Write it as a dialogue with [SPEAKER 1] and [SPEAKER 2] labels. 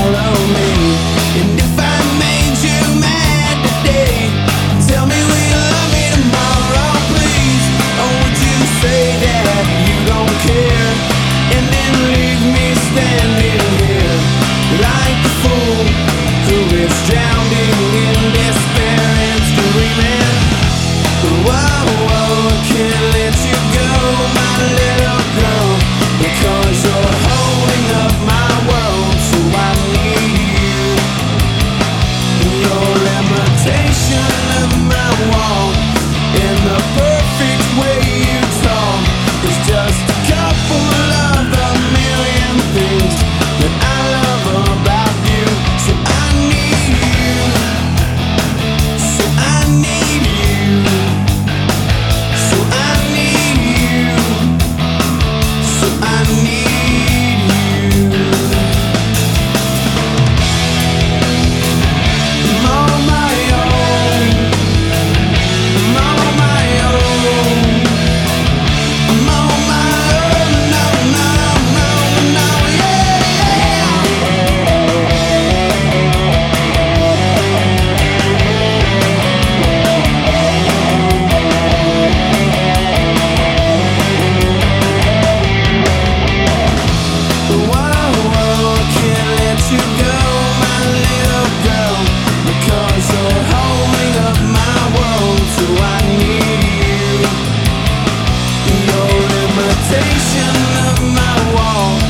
[SPEAKER 1] follow me. And if I made you mad today, tell me will you love me tomorrow, please? Or would you say that you don't care, and then leave me standing here like a fool who is drowning in despair and screaming, whoa, whoa, I can't let you go, my little girl, because you're holding up my world, so I need you. Your limitation of my walk and the perfect way you talk is just a couple of the million things that I love about you. So I need you. So I need you. So I need you. So I need you. I'm on my own. I'm on my own. I'm on my own. No, no, no, no, yeah, whoa, whoa, I can't let you go, my little girl, because you're holding up my world, so I need you. Your limitation of my walk